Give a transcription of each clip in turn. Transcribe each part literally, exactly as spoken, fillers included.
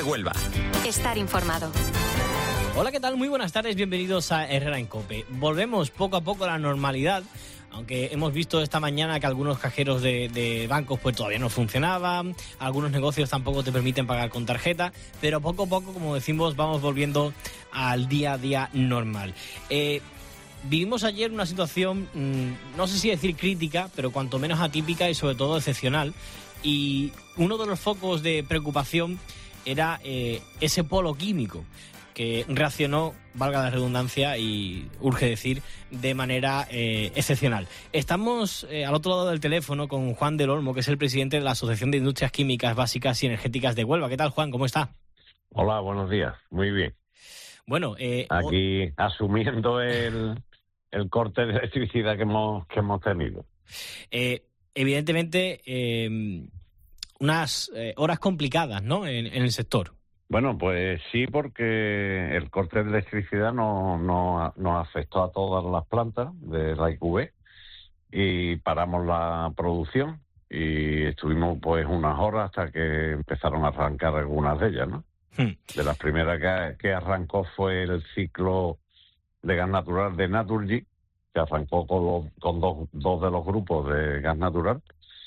Huelva. Estar informado. Hola, ¿qué tal? Muy buenas tardes, bienvenidos a Herrera en COPE. Volvemos poco a poco a la normalidad, aunque hemos visto esta mañana que algunos cajeros de, de bancos pues todavía no funcionaban, algunos negocios tampoco te permiten pagar con tarjeta, pero poco a poco, como decimos, vamos volviendo al día a día normal. Eh, vivimos ayer una situación, mmm, no sé si decir crítica, pero cuanto menos atípica y sobre todo excepcional, y uno de los focos de preocupación era eh, ese polo químico, que reaccionó, valga la redundancia, y urge decir, de manera eh, excepcional. Estamos eh, al otro lado del teléfono con Juan del Olmo, que es el presidente de la Asociación de Industrias Químicas Básicas y Energéticas de Huelva. ¿Qué tal, Juan? ¿Cómo está? Hola, buenos días. Muy bien. Bueno, eh, aquí o... asumiendo el, el corte de electricidad que hemos, que hemos tenido. Eh, evidentemente, eh, unas eh, horas complicadas, ¿no?, en, en el sector. Bueno, pues sí, porque el corte de electricidad nos no, no afectó a todas las plantas de la I Q B y paramos la producción y estuvimos pues unas horas hasta que empezaron a arrancar algunas de ellas, ¿no? Hmm. De las primeras que, que arrancó fue el ciclo de gas natural de Naturgy, que arrancó con, los, con dos, dos de los grupos de gas natural.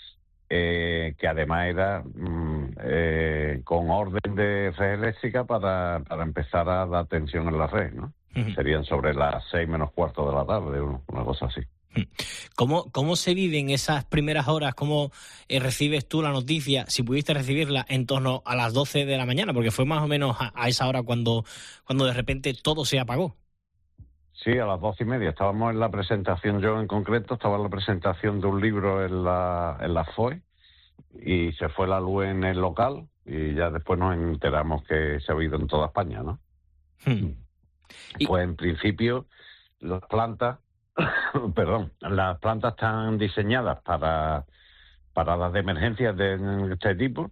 Eh, que además era mm, eh, con orden de red eléctrica para, para empezar a dar tensión en la red, ¿no? Uh-huh. Serían sobre las seis menos cuarto de la tarde, una cosa así. ¿Cómo, cómo se viven esas primeras horas? ¿Cómo eh, recibes tú la noticia, si pudiste recibirla, en torno a las doce de la mañana? Porque fue más o menos a, a esa hora cuando, cuando de repente todo se apagó. Sí, a las doce y media. Estábamos en la presentación, yo en concreto, estaba en la presentación de un libro en la, en la F O E y se fue la luz en el local y ya después nos enteramos que se ha ido en toda España, ¿no? Hmm. Y... Pues en principio las plantas, perdón, las plantas están diseñadas para, para las emergencias de este tipo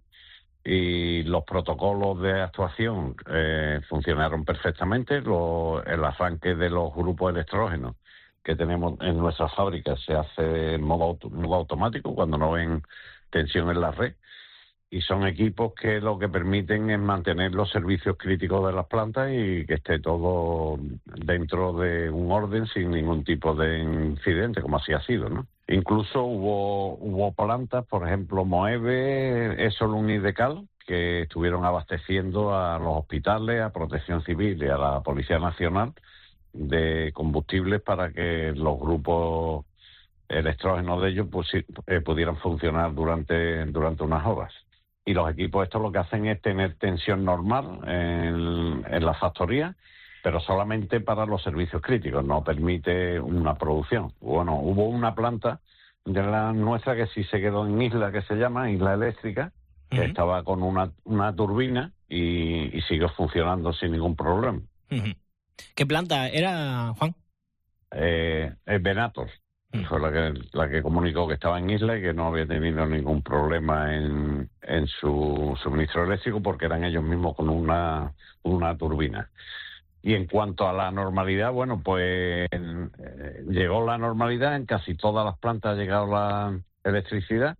y los protocolos de actuación eh, funcionaron perfectamente. Lo, el arranque de los grupos electrógenos que tenemos en nuestras fábricas se hace en modo, auto, modo automático cuando no ven tensión en la red, y son equipos que lo que permiten es mantener los servicios críticos de las plantas y que esté todo dentro de un orden sin ningún tipo de incidente, como así ha sido, ¿no? Incluso hubo hubo plantas, por ejemplo, Moeve, Esolum y Decal, que estuvieron abasteciendo a los hospitales, a Protección Civil y a la Policía Nacional de combustibles para que los grupos electrógenos de ellos pues, eh, pudieran funcionar durante, durante unas horas. Y los equipos estos lo que hacen es tener tensión normal en, en la factoría, pero solamente para los servicios críticos, no permite una producción. Bueno, hubo una planta de la nuestra que sí se quedó en isla, que se llama Isla Eléctrica, que uh-huh. estaba con una, una turbina y, y siguió funcionando sin ningún problema. Uh-huh. ¿Qué planta era, Juan? Eh, es Venator. Uh-huh. Fue la que, la que comunicó que estaba en isla y que no había tenido ningún problema en, en su suministro eléctrico porque eran ellos mismos con una, una turbina. Y en cuanto a la normalidad, bueno, pues eh, llegó la normalidad, en casi todas las plantas ha llegado la electricidad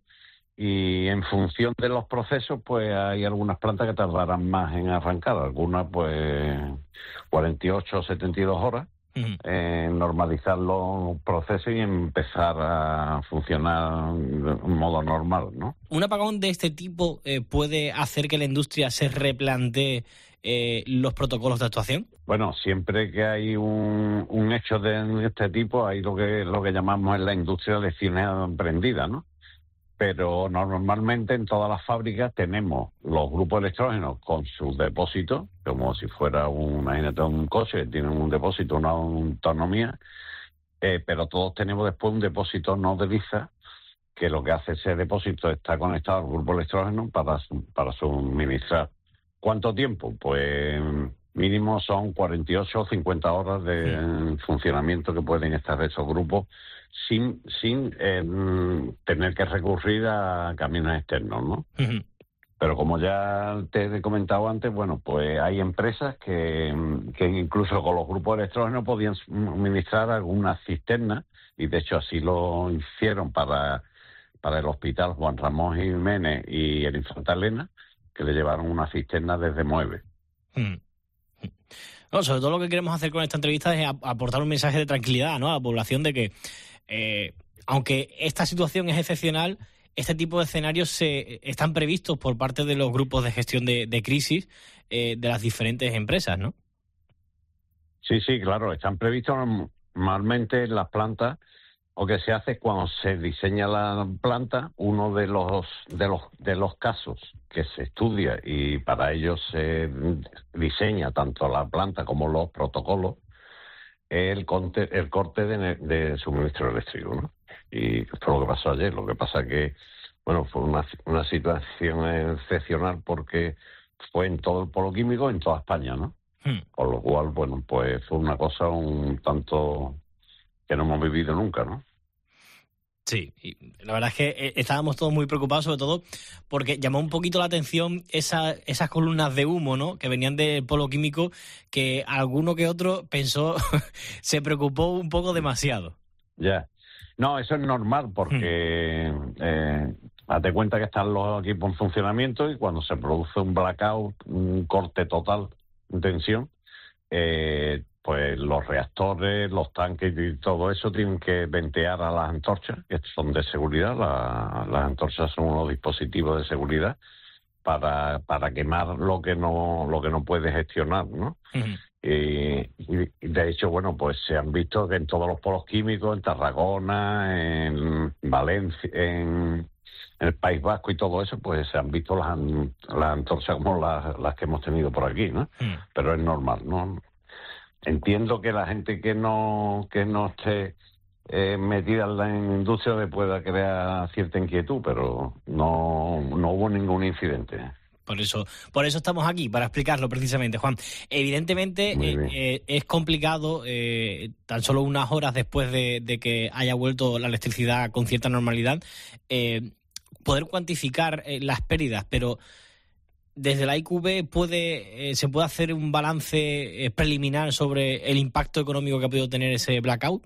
y en función de los procesos, pues hay algunas plantas que tardarán más en arrancar, algunas pues cuarenta y ocho o setenta y dos horas uh-huh. en normalizar los procesos y empezar a funcionar de un modo normal, ¿no? ¿Un apagón de este tipo eh, puede hacer que la industria se replantee Eh, los protocolos de actuación? Bueno, siempre que hay un, un hecho de este tipo, hay lo que lo que llamamos en la industria lecciones aprendidas, ¿no? Pero normalmente en todas las fábricas tenemos los grupos electrógenos con sus depósitos, como si fuera un, imagínate, un coche, tienen un depósito, una autonomía, eh, pero todos tenemos después un depósito no de lisa, que lo que hace ese depósito está conectado al grupo electrógeno para, para suministrar. ¿Cuánto tiempo? Pues mínimo son cuarenta y ocho o cincuenta horas de sí. funcionamiento que pueden estar esos grupos sin sin eh, tener que recurrir a caminos externos, ¿no? Uh-huh. Pero como ya te he comentado antes, bueno, pues hay empresas que, que incluso con los grupos electrógenos podían suministrar algunas cisternas, y de hecho así lo hicieron para, para el Hospital Juan Ramón Jiménez y el Infanta Elena, que le llevaron una cisterna desde Mueve. Hmm. No, sobre todo lo que queremos hacer con esta entrevista es aportar un mensaje de tranquilidad, ¿no?, a la población de que, eh, aunque esta situación es excepcional, este tipo de escenarios se están previstos por parte de los grupos de gestión de, de crisis eh, de las diferentes empresas, ¿no? Sí, sí, claro, están previstos normalmente en las plantas. O que se hace cuando se diseña la planta, uno de los de los de los casos que se estudia y para ello se diseña tanto la planta como los protocolos, el corte, el corte de, de suministro eléctrico, ¿no? Y fue lo que pasó ayer. Lo que pasa que, bueno, fue una, una situación excepcional porque fue en todo el polo químico, en toda España, ¿no? Hmm. Con lo cual, bueno, pues fue una cosa un tanto que no hemos vivido nunca, ¿no? Sí, y la verdad es que estábamos todos muy preocupados, sobre todo porque llamó un poquito la atención esa, esas columnas de humo, ¿no?, que venían del polo químico, que alguno que otro pensó, se preocupó un poco demasiado. Ya, yeah. No, eso es normal porque hmm. eh, date cuenta que están los equipos en funcionamiento y cuando se produce un blackout, un corte total de tensión, eh, pues los reactores, los tanques y todo eso tienen que ventear a las antorchas, que son de seguridad. La, las antorchas son unos dispositivos de seguridad para para quemar lo que no lo que no puede gestionar, ¿no? Uh-huh. Y, y de hecho, bueno, pues se han visto que en todos los polos químicos, en Tarragona, en Valencia, en, en el País Vasco y todo eso, pues se han visto las, las antorchas como las, las que hemos tenido por aquí, ¿no? Uh-huh. Pero es normal, ¿no? Entiendo que la gente que no que no esté eh, metida en la industria le pueda crear cierta inquietud, pero no no hubo ningún incidente. Por eso por eso estamos aquí, para explicarlo precisamente, Juan. Evidentemente eh, eh, es complicado, eh, tan solo unas horas después de, de que haya vuelto la electricidad con cierta normalidad, eh, poder cuantificar eh, las pérdidas, pero desde la I Q B puede, eh, se puede hacer un balance eh, preliminar sobre el impacto económico que ha podido tener ese blackout.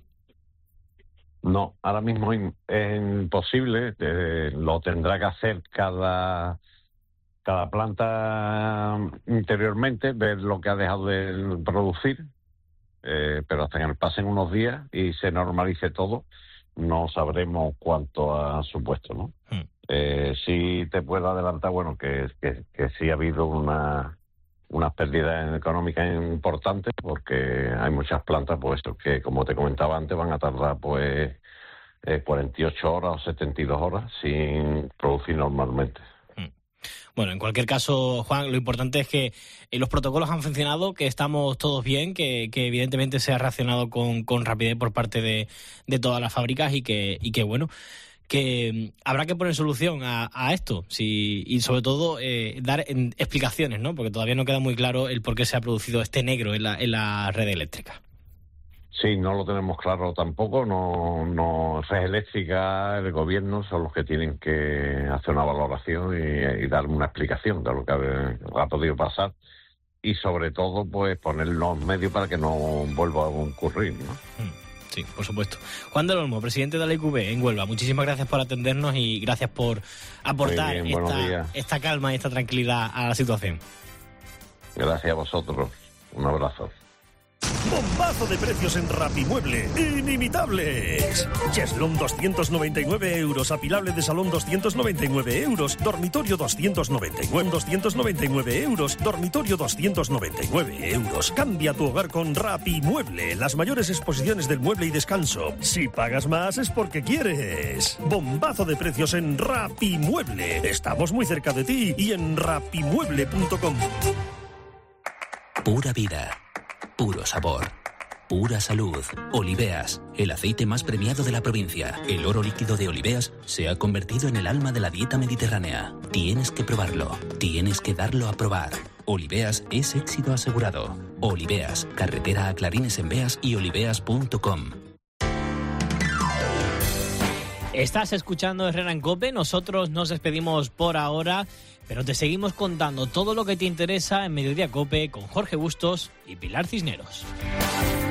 No, ahora mismo es imposible. Eh, lo tendrá que hacer cada cada planta interiormente, ver lo que ha dejado de producir, eh, pero hasta que pasen unos días y se normalice todo, no sabremos cuánto ha supuesto, ¿no? Hmm. Eh, sí te puedo adelantar, bueno, que, que, que sí ha habido una unas pérdidas económicas importantes porque hay muchas plantas, pues que como te comentaba antes, van a tardar pues eh, cuarenta y ocho horas o setenta y dos horas sin producir normalmente. Bueno, en cualquier caso, Juan, lo importante es que los protocolos han funcionado, que estamos todos bien, que, que evidentemente se ha reaccionado con, con rapidez por parte de, de todas las fábricas y que, y que bueno, que habrá que poner solución a, a esto, sí, y sobre todo eh, dar en, explicaciones, ¿no? Porque todavía no queda muy claro el por qué se ha producido este negro en la, en la red eléctrica. Sí, no lo tenemos claro tampoco. No, no, Red Eléctrica, el gobierno son los que tienen que hacer una valoración y, y dar una explicación de lo que ha, ha podido pasar y sobre todo pues poner los medios para que no vuelva a ocurrir, ¿no? Sí, por supuesto. Juan del Olmo, presidente de la I Q B en Huelva, muchísimas gracias por atendernos y gracias por aportar bien, esta, esta calma y esta tranquilidad a la situación. Gracias a vosotros. Un abrazo. Bombazo de precios en Rapimueble, inimitables. Cheslón doscientos noventa y nueve euros, apilable de salón doscientos noventa y nueve euros, dormitorio doscientos noventa y nueve, doscientos noventa y nueve euros, dormitorio doscientos noventa y nueve euros. Cambia tu hogar con Rapimueble, las mayores exposiciones del mueble y descanso. Si pagas más es porque quieres. Bombazo de precios en Rapimueble. Estamos muy cerca de ti y en rapimueble punto com. Pura vida. Puro sabor, pura salud. Oliveas, el aceite más premiado de la provincia. El oro líquido de Oliveas se ha convertido en el alma de la dieta mediterránea. Tienes que probarlo, tienes que darlo a probar. Oliveas es éxito asegurado. Oliveas, carretera a Clarines en Beas y oliveas punto com. Estás escuchando Herrera en COPE, nosotros nos despedimos por ahora, pero te seguimos contando todo lo que te interesa en Mediodía COPE con Jorge Bustos y Pilar Cisneros.